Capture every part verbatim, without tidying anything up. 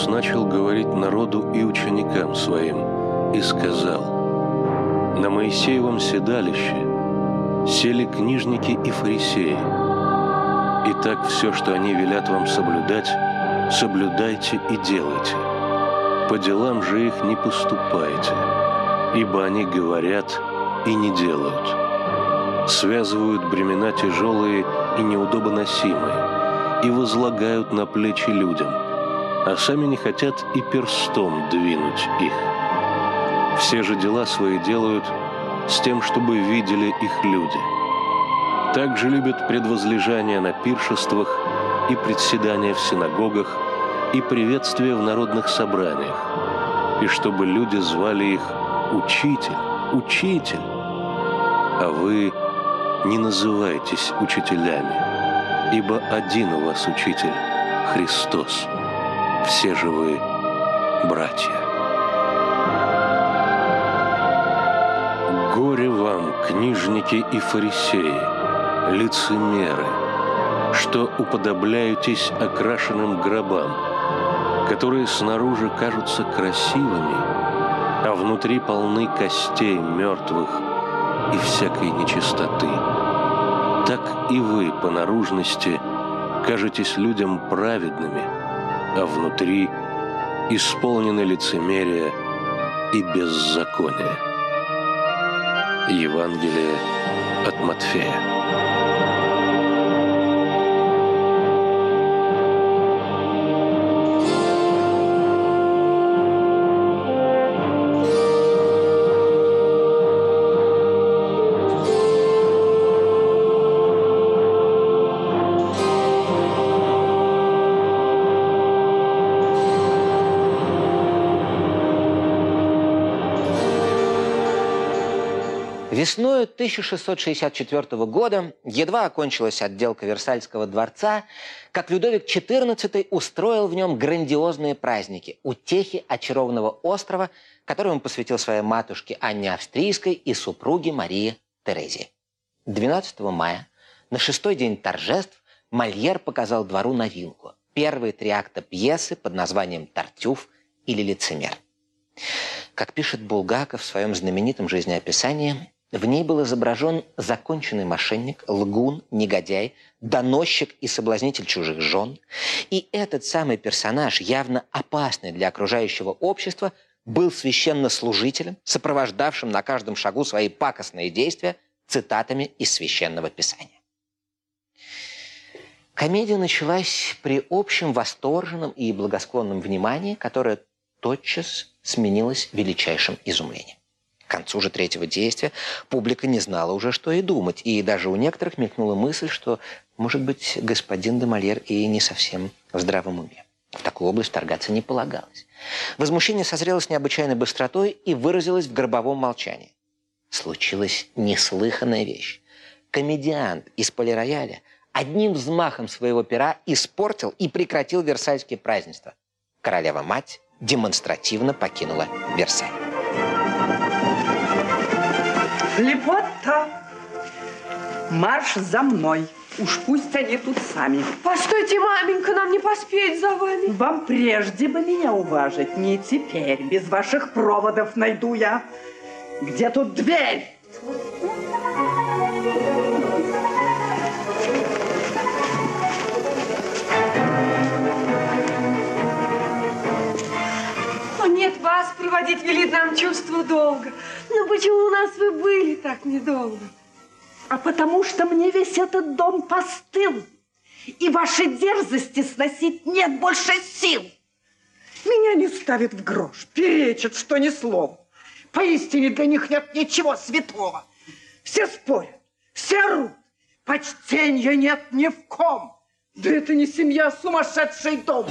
начал говорить народу и ученикам своим, и сказал: «На Моисеевом седалище сели книжники и фарисеи. Итак, все, что они велят вам соблюдать, соблюдайте и делайте. По делам же их не поступайте, ибо они говорят и не делают. Связывают бремена тяжелые и неудобоносимые и возлагают на плечи людям, а сами не хотят и перстом двинуть их. Все же дела свои делают с тем, чтобы видели их люди. Также любят предвозлежания на пиршествах и председания в синагогах и приветствия в народных собраниях, и чтобы люди звали их «Учитель, Учитель». А вы не называйтесь учителями, ибо один у вас Учитель – Христос. Все же вы братья. Горе вам, книжники и фарисеи, лицемеры, что уподобляетесь окрашенным гробам, которые снаружи кажутся красивыми, а внутри полны костей мертвых и всякой нечистоты. Так и вы по наружности кажетесь людям праведными, а внутри исполнены лицемерия и беззакония. Евангелие от Матфея. Весною тысяча шестьсот шестьдесят четвёртого года едва окончилась отделка Версальского дворца, как Людовик четырнадцатый устроил в нем грандиозные праздники – утехи очарованного острова, который он посвятил своей матушке Анне Австрийской и супруге Марии Терезии. двенадцатого мая, на шестой день торжеств, Мольер показал двору новинку – первые три акта пьесы под названием «Тартюф» или «Лицемер». Как пишет Булгаков в своем знаменитом жизнеописании, в ней был изображен законченный мошенник, лгун, негодяй, доносчик и соблазнитель чужих жен. И этот самый персонаж, явно опасный для окружающего общества, был священнослужителем, сопровождавшим на каждом шагу свои пакостные действия цитатами из Священного Писания. Комедия началась при общем восторженном и благосклонном внимании, которое тотчас сменилось величайшим изумлением. К концу же третьего действия публика не знала уже, что и думать, и даже у некоторых мелькнула мысль, что, может быть, господин де Мольер и не совсем в здравом уме. В такую область вторгаться не полагалось. Возмущение созрело с необычайной быстротой и выразилось в гробовом молчании. Случилась неслыханная вещь. Комедиант из полирояля одним взмахом своего пера испортил и прекратил версальские празднества. Королева-мать демонстративно покинула Версаль. Лепота! Марш за мной. Уж пусть они тут сами. Постойте, маменька, нам не поспеть за вами. Вам прежде бы меня уважить, не теперь. Без ваших проводов найду я. Где тут дверь? Нет, вас проводить велит нам чувство долга. Но почему у нас вы были так недолго? А потому что мне весь этот дом постыл. И ваши дерзости сносить нет больше сил. Меня не ставят в грош, перечат, что ни слова. Поистине для них нет ничего святого. Все спорят, все орут. Почтенья нет ни в ком. Да это не семья, а сумасшедший дом.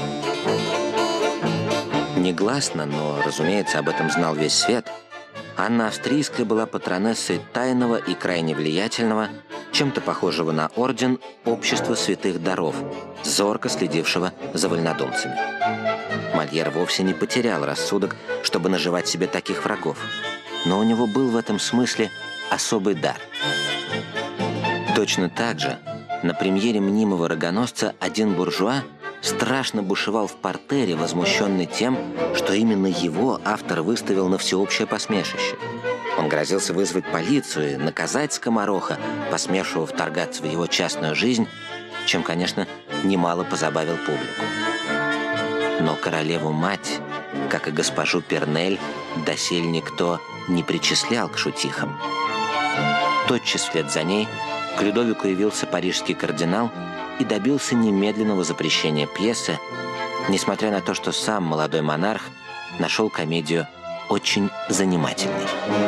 Негласно, но, разумеется, об этом знал весь свет, Анна Австрийская была патронессой тайного и крайне влиятельного, чем-то похожего на орден Общества святых даров, зорко следившего за вольнодумцами. Мольер вовсе не потерял рассудок, чтобы наживать себе таких врагов, но у него был в этом смысле особый дар. Точно так же на премьере мнимого рогоносца один буржуа страшно бушевал в партере, возмущенный тем, что именно его автор выставил на всеобщее посмешище. Он грозился вызвать полицию и наказать скомороха, посмевшего вторгаться в его частную жизнь, чем, конечно, немало позабавил публику. Но королеву-мать, как и госпожу Пернель, доселе никто не причислял к шутихам. Тотчас вслед за ней к Людовику явился парижский кардинал и добился немедленного запрещения пьесы, несмотря на то, что сам молодой монарх нашел комедию очень занимательной.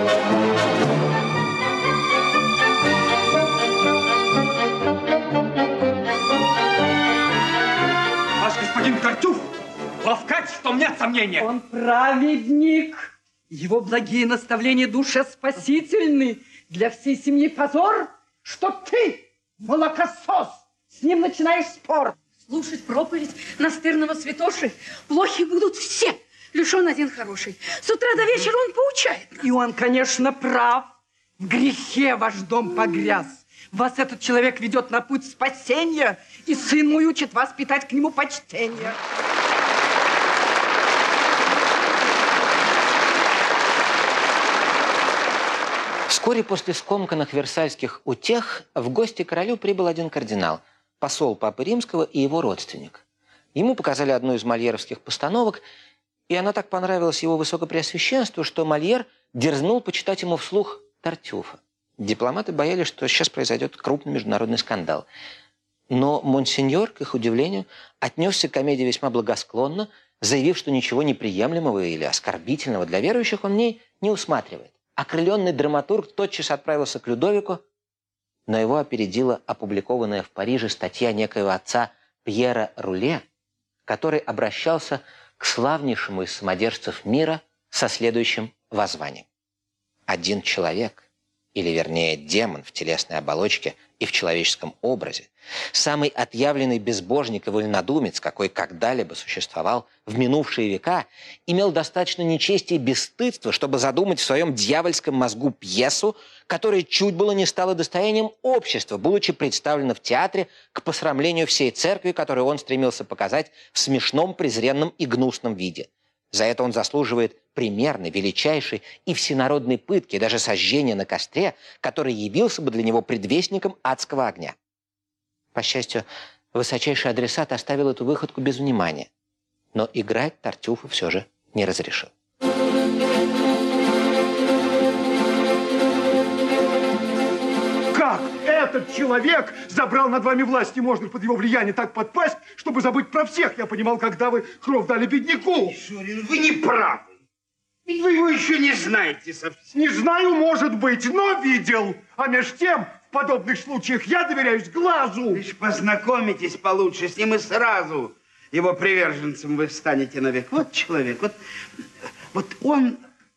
Ваш господин Тартюф ловкач, в том нет сомнения. Он праведник. Его благие наставления душеспасительны. Для всей семьи позор, что ты, молокосос, с ним начинаешь спор. Слушать проповедь настырного святоши плохи будут все. Лишь он один хороший. С утра до вечера он поучает нас. И он, конечно, прав. В грехе ваш дом погряз. Вас этот человек ведет на путь спасения, и сын мой учит вас питать к нему почтение. Вскоре после скомканных версальских утех в гости к королю прибыл один кардинал, посол Папы Римского и его родственник. Ему показали одну из мольеровских постановок, и она так понравилась его высокопреосвященству, что Мольер дерзнул почитать ему вслух Тартюфа. Дипломаты боялись, что сейчас произойдет крупный международный скандал. Но монсеньор, к их удивлению, отнесся к комедии весьма благосклонно, заявив, что ничего неприемлемого или оскорбительного для верующих он в ней не усматривает. Окрыленный драматург тотчас отправился к Людовику, но его опередила опубликованная в Париже статья некоего отца Пьера Руле, который обращался к славнейшему из самодержцев мира со следующим воззванием. Один человек, или вернее демон в телесной оболочке и в человеческом образе, самый отъявленный безбожник и вольнодумец, какой когда-либо существовал в минувшие века, имел достаточно нечестия и бесстыдства, чтобы задумать в своем дьявольском мозгу пьесу, которая чуть было не стала достоянием общества, будучи представлена в театре к посрамлению всей церкви, которую он стремился показать в смешном, презренном и гнусном виде. За это он заслуживает примерной, величайшей и всенародной пытки, даже сожжения на костре, который явился бы для него предвестником адского огня. По счастью, высочайший адресат оставил эту выходку без внимания, но играть Тартюфу все же не разрешил. Как этот человек забрал над вами власть, и можно под его влияние так подпасть, чтобы забыть про всех? Я понимал, когда вы кровь дали бедняку. Мишурин, вы не правы. Ведь вы его еще не знаете совсем. Не знаю, может быть, но видел. А меж тем, в подобных случаях я доверяюсь глазу. Лишь познакомитесь получше с ним, и сразу его приверженцем вы станете навек. Вот человек, вот, вот он...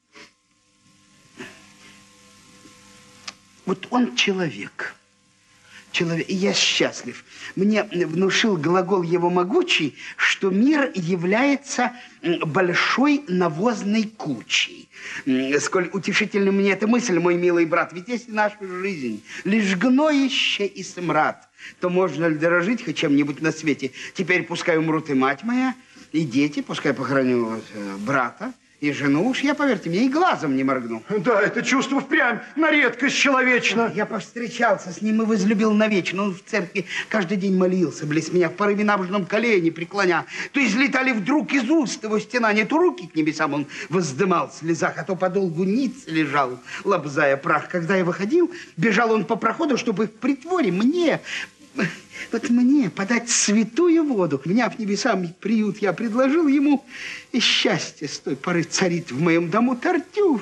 Вот он человек. Человек. И я счастлив. Мне внушил глагол его могучий, что мир является большой навозной кучей. Сколь утешительна мне эта мысль, мой милый брат. Ведь если наша жизнь лишь гноище и смрад, то можно ли дорожить хоть чем-нибудь на свете? Теперь пускай умрут и мать моя, и дети, пускай похороню брата. И жену уж я, поверьте мне, и глазом не моргну. Да, это чувство впрямь на редкость человечно. Я повстречался с ним и возлюбил навечно. Он в церкви каждый день молился, близ меня, в порыве набожном колени преклоня. То излетали вдруг из уст его стенания, то руки к небесам он воздымал в слезах, а то подолгу ниц лежал, лобзая прах. Когда я выходил, бежал он по проходу, чтобы в притворе мне... Вот мне подать святую воду. Вняв небесам приют, я предложил ему, и счастье с той поры царит в моем дому. Тартюф.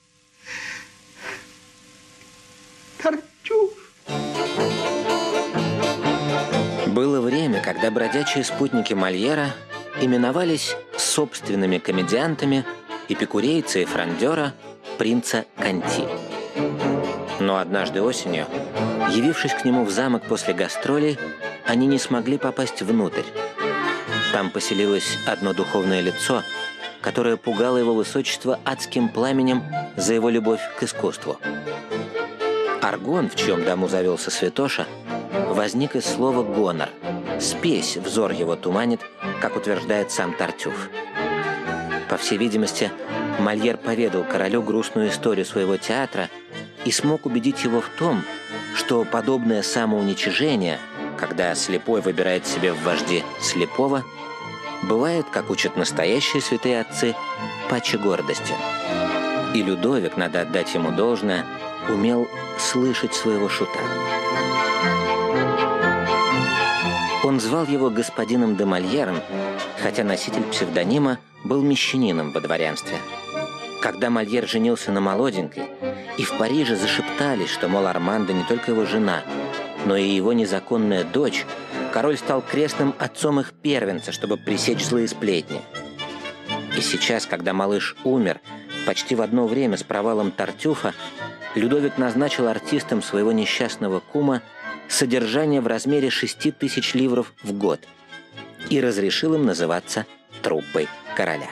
Тартюф. Было время, когда бродячие спутники Мольера именовались собственными комедиантами эпикурейца и фрондера принца Конти. Но однажды осенью, явившись к нему в замок после гастролей, они не смогли попасть внутрь. Там поселилось одно духовное лицо, которое пугало его высочество адским пламенем за его любовь к искусству. Аргон, в чьем дому завелся святоша, возник из слова «гонор». Спесь взор его туманит, как утверждает сам Тартюф. По всей видимости, Мольер поведал королю грустную историю своего театра и смог убедить его в том, что подобное самоуничижение, когда слепой выбирает себе в вожди слепого, бывает, как учат настоящие святые отцы, паче гордости. И Людовик, надо отдать ему должное, умел слышать своего шута. Он звал его господином де Мольером, хотя носитель псевдонима был мещанином во дворянстве. Когда Мольер женился на молоденькой, и в Париже зашептались, что, мол, Армандо не только его жена, но и его незаконная дочь, король стал крестным отцом их первенца, чтобы пресечь злые сплетни. И сейчас, когда малыш умер, почти в одно время с провалом Тартюфа, Людовик назначил артистам своего несчастного кума содержание в размере шести тысяч ливров в год и разрешил им называться труппой короля.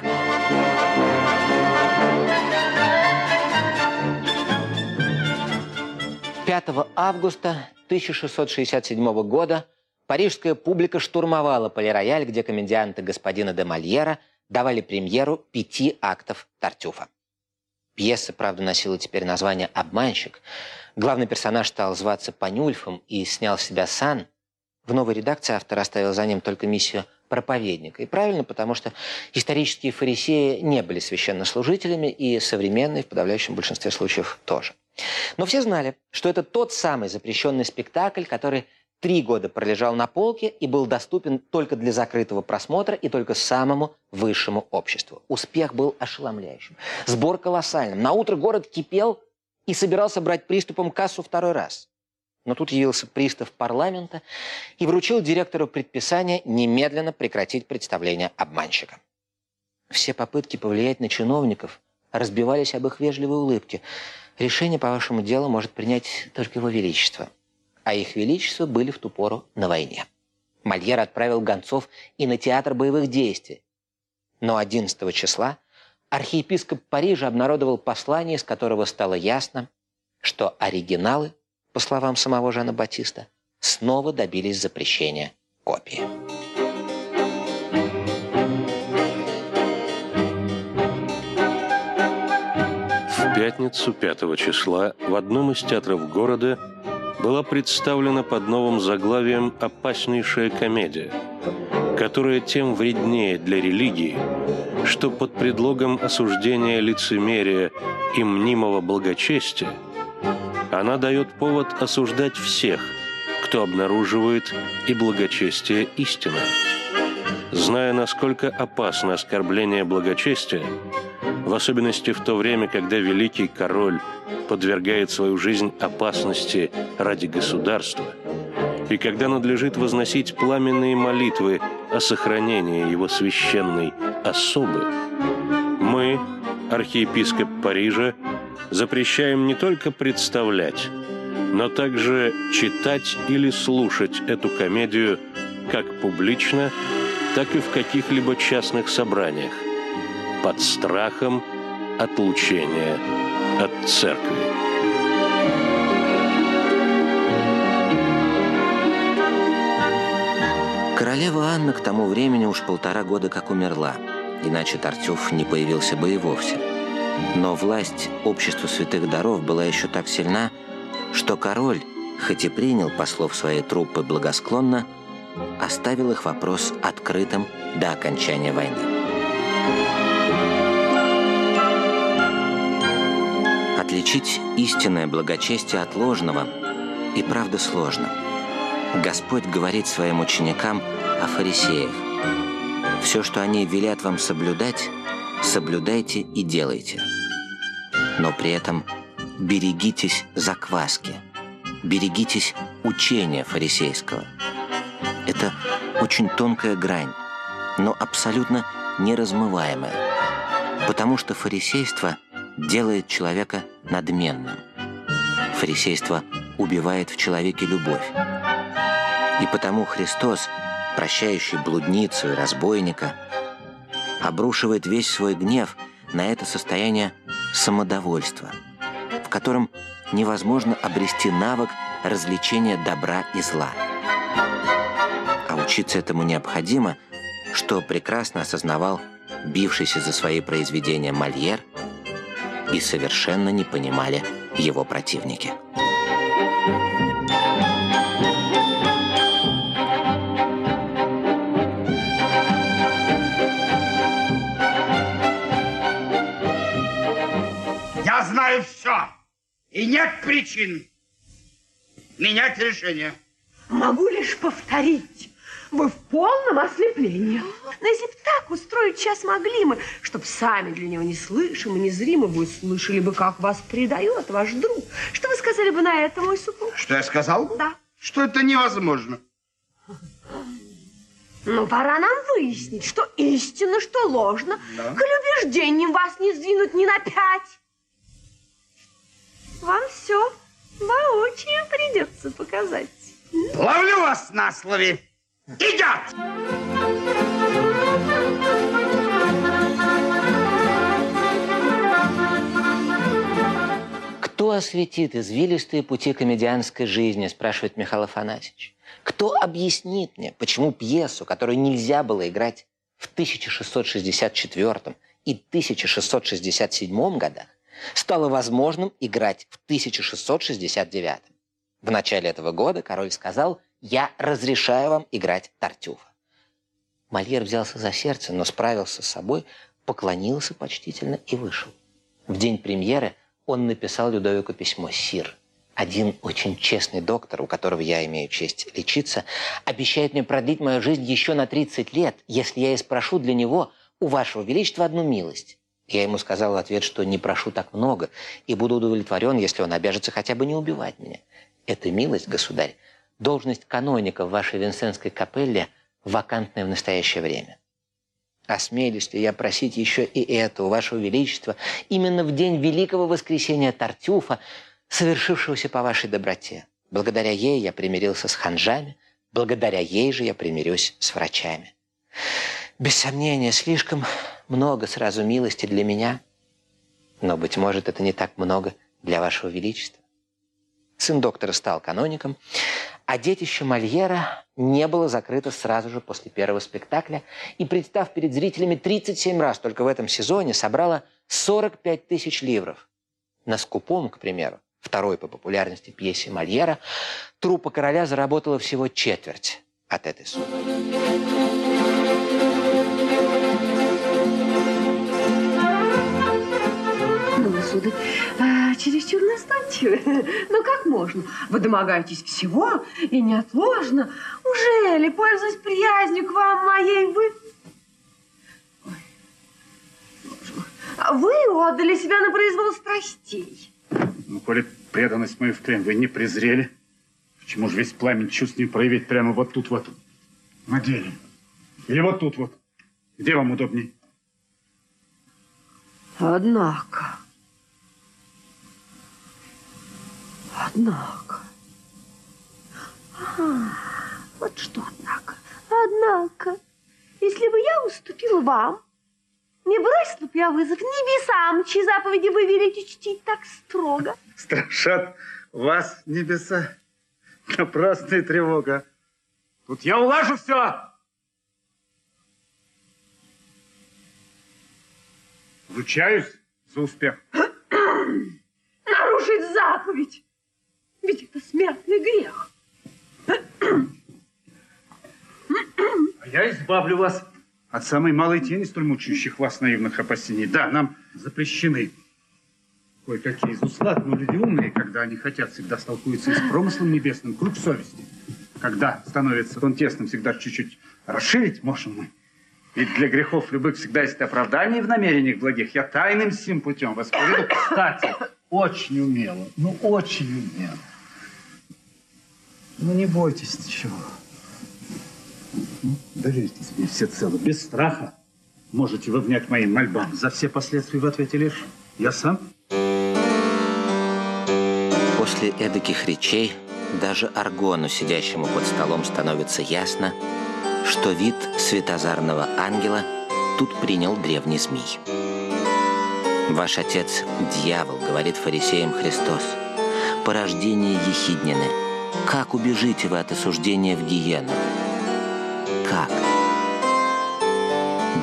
пятого августа тысяча шестьсот шестьдесят седьмого года парижская публика штурмовала Пале-Рояль, где комедианты господина де Мольера давали премьеру пяти актов Тартюфа. Пьеса, правда, носила теперь название «Обманщик». Главный персонаж стал зваться Панюльфом и снял с себя сан. В новой редакции автор оставил за ним только миссию проповедника. И правильно, потому что исторические фарисеи не были священнослужителями, и современные в подавляющем большинстве случаев тоже. Но все знали, что это тот самый запрещенный спектакль, который три года пролежал на полке и был доступен только для закрытого просмотра и только самому высшему обществу. Успех был ошеломляющим. Сбор колоссальным. Наутро город кипел и собирался брать приступом кассу второй раз. Но тут явился пристав парламента и вручил директору предписание немедленно прекратить представление обманщика. Все попытки повлиять на чиновников разбивались об их вежливой улыбке. Решение по вашему делу может принять только его величество. А их величество были в ту пору на войне. Мольер отправил гонцов и на театр боевых действий. Но одиннадцатого числа архиепископ Парижа обнародовал послание, из которого стало ясно, что оригиналы, по словам самого Жана Батиста, снова добились запрещения копии. В пятницу пятого числа в одном из театров города была представлена под новым заглавием «Опаснейшая комедия», которая тем вреднее для религии, что под предлогом осуждения лицемерия и мнимого благочестия она дает повод осуждать всех, кто обнаруживает и благочестие истины. Зная, насколько опасно оскорбление благочестия, в особенности в то время, когда великий король подвергает свою жизнь опасности ради государства, и когда надлежит возносить пламенные молитвы о сохранении его священной особы, мы, архиепископ Парижа, запрещаем не только представлять, но также читать или слушать эту комедию как публично, так и в каких-либо частных собраниях, под страхом отлучения от церкви. Королева Анна к тому времени уж полтора года как умерла, иначе Тартюф не появился бы и вовсе. Но власть общества святых даров была еще так сильна, что король, хоть и принял послов своей труппы благосклонно, оставил их вопрос открытым до окончания войны. Отличить истинное благочестие от ложного и правда сложно. Господь говорит своим ученикам о фарисеях. Все, что они велят вам соблюдать, соблюдайте и делайте. Но при этом берегитесь закваски, берегитесь учения фарисейского. Это очень тонкая грань, но абсолютно неразмываемая, потому что фарисейство делает человека надменным. Фарисейство убивает в человеке любовь. И потому Христос, прощающий блудницу и разбойника, обрушивает весь свой гнев на это состояние самодовольства, в котором невозможно обрести навык различения добра и зла. А учиться этому необходимо, что прекрасно осознавал бившийся за свои произведения Мольер, и совершенно не понимали его противники. Я знаю все, и нет причин менять решение. Могу лишь повторить. Вы в полном ослеплении. Но если бы так устроить час могли мы, чтоб сами для него неслышимо, незримо вы слышали бы, как вас предает ваш друг. Что вы сказали бы на это, мой супруг? Что я сказал? Да. Что это невозможно. Ну, пора нам выяснить, что истинно, что ложно. Да. Коль убеждением вас не сдвинут ни на пять. Вам все воочию придется показать. Ловлю вас на слове. Идет! Кто осветит извилистые пути комедианской жизни, спрашивает Михаил Афанасьевич. Кто объяснит мне, почему пьесу, которую нельзя было играть в тысяча шестьсот шестьдесят четвёртом и тысяча шестьсот шестьдесят седьмом годах, стало возможным играть в тысяча шестьсот шестьдесят девятом? В начале этого года король сказал: «Я разрешаю вам играть Тартюфа». Мольер взялся за сердце, но справился с собой, поклонился почтительно и вышел. В день премьеры он написал Людовику письмо: «Сир, один очень честный доктор, у которого я имею честь лечиться, обещает мне продлить мою жизнь еще на тридцать лет, если я и спрошу для него у вашего величества одну милость». Я ему сказал в ответ, что не прошу так много, и буду удовлетворен, если он обяжется хотя бы не убивать меня. Эта милость, государь, должность каноника в вашей Винсентской капелле вакантная в настоящее время. Осмелюсь ли я просить еще и это у вашего величества именно в день великого воскресения Тартюфа, совершившегося по вашей доброте? Благодаря ей я примирился с ханжами, благодаря ей же я примирюсь с врачами. Без сомнения, слишком много сразу милости для меня, но, быть может, это не так много для вашего величества. Сын доктора стал каноником, а детище Мольера не было закрыто сразу же после первого спектакля и, представ перед зрителями тридцать семь раз только в этом сезоне, собрало сорок пять тысяч ливров. На «Скупом», к примеру, второй по популярности пьесе Мольера, труппа короля заработала всего четверть от этой суммы. Ну, сударь, а, чересчур настойчивы. Ну, как можно? Вы домогаетесь всего и неотложно. Уже ли, пользуясь приязнью к вам моей, вы... Ой, вы отдали себя на произвол страстей. Ну, коли преданность мою впрямь вы не презрели, почему же весь пламень чувств не проявить прямо вот тут вот, на деле? Или вот тут вот? Где вам удобней? Однако... Однако... А, вот что однако. Однако, если бы я уступила вам, не бросила бы я вызов небесам, чьи заповеди вы велите чтить так строго. Страшат вас небеса. Напрасная тревога. Тут я улажу все. Ручаюсь за успех. Нарушить заповедь. Ведь это смертный грех. А я избавлю вас от самой малой тени столь мучающих вас наивных опасений. Да, нам запрещены кое-какие из услад, но люди умные, когда они хотят, всегда столкуются и с промыслом небесным, круг совести. Когда становится он тесным, всегда чуть-чуть расширить можем мы. Ведь для грехов любых всегда есть оправдание в намерениях благих. Я тайным сим путем вас поведу. Кстати, очень умело, ну очень умело. Ну не бойтесь ничего. Ну, доверьтесь мне всецело, без страха. Можете вы внять моим мольбам. За все последствия в ответе лишь я сам. После эдаких речей даже Аргону, сидящему под столом, становится ясно, что вид светозарного ангела тут принял древний змей. «Ваш отец – дьявол», – говорит фарисеям Христос, – «порождение ехиднины. Как убежите вы от осуждения в гиену? Как?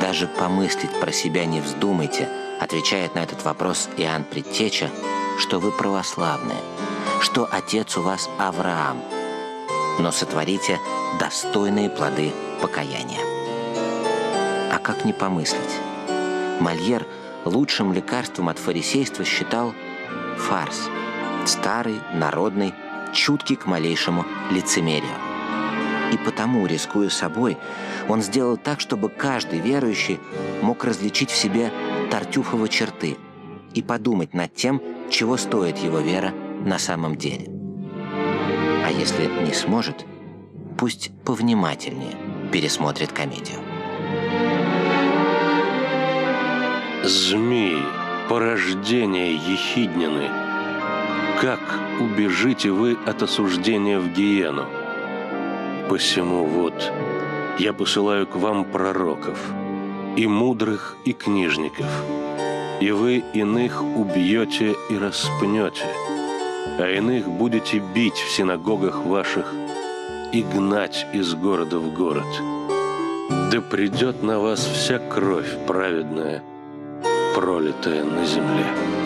Даже помыслить про себя не вздумайте, отвечает на этот вопрос Иоанн Предтеча, что вы православные, что отец у вас Авраам, но сотворите достойные плоды покаяния. А как не помыслить? Мольер лучшим лекарством от фарисейства считал фарс, старый, народный, чуткий к малейшему лицемерию. И потому, рискуя собой, он сделал так, чтобы каждый верующий мог различить в себе Тартюфовы черты и подумать над тем, чего стоит его вера на самом деле. А если не сможет, пусть повнимательнее пересмотрит комедию. Змеи, порождение ехиднины, как убежите вы от осуждения в гиену? Посему вот я посылаю к вам пророков, и мудрых, и книжников, и вы иных убьете и распнете, а иных будете бить в синагогах ваших и гнать из города в город. Да придет на вас вся кровь праведная, пролитая на земле.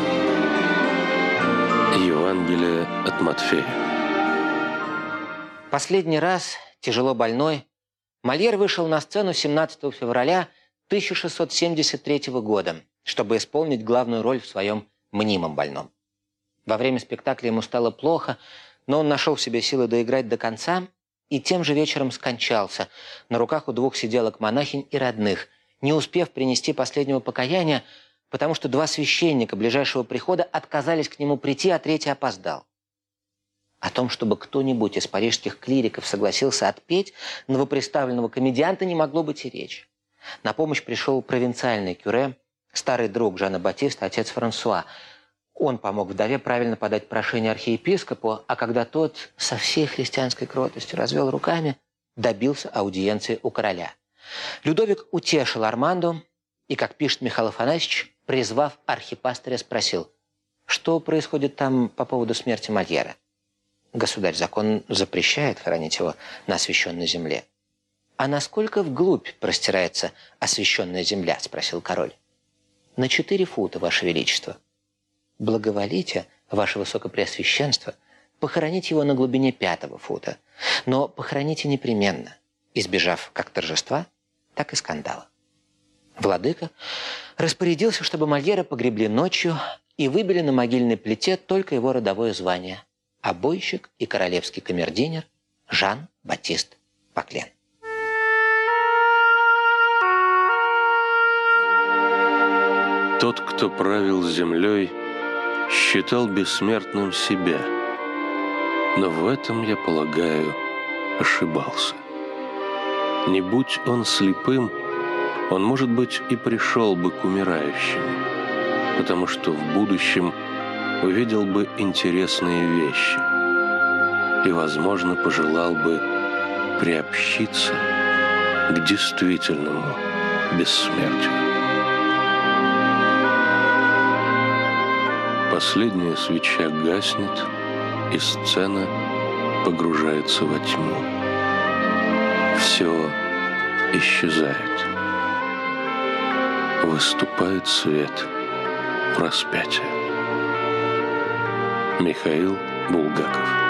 Евангелие от Матфея. Последний раз, тяжело больной, Мольер вышел на сцену семнадцатого февраля тысяча шестьсот семьдесят третьего года, чтобы исполнить главную роль в своем мнимом больном. Во время спектакля ему стало плохо, но он нашел в себе силы доиграть до конца и тем же вечером скончался на руках у двух сиделок-монахинь и родных, не успев принести последнего покаяния, потому что два священника ближайшего прихода отказались к нему прийти, а третий опоздал. О том, чтобы кто-нибудь из парижских клириков согласился отпеть новоприставленного комедианта, не могло быть и речи. На помощь пришел провинциальный кюре, старый друг Жана Батиста, отец Франсуа. Он помог вдове правильно подать прошение архиепископу, а когда тот со всей христианской кротостью развел руками, добился аудиенции у короля. Людовик утешил Арманду и, как пишет Михаил Афанасьевич, призвав архипастыря, спросил, что происходит там по поводу смерти Мольера. Государь, закон запрещает хоронить его на освященной земле. «А насколько вглубь простирается освященная земля?» – спросил король. «На четыре фута, Ваше Величество». «Благоволите, Ваше Высокопреосвященство, похоронить его на глубине пятого фута, но похороните непременно, избежав как торжества, так и скандала». Владыка распорядился, чтобы Мольера погребли ночью и выбили на могильной плите только его родовое звание – обойщик и королевский камердинер Жан-Батист Паклен. Тот, кто правил землей, считал бессмертным себя, но в этом, я полагаю, ошибался. Не будь он слепым, он, может быть, и пришел бы к умирающему, потому что в будущем увидел бы интересные вещи и, возможно, пожелал бы приобщиться к действительному бессмертию. Последняя свеча гаснет, и сцена погружается во тьму. Все исчезает. Выступает свет распятия. Михаил Булгаков.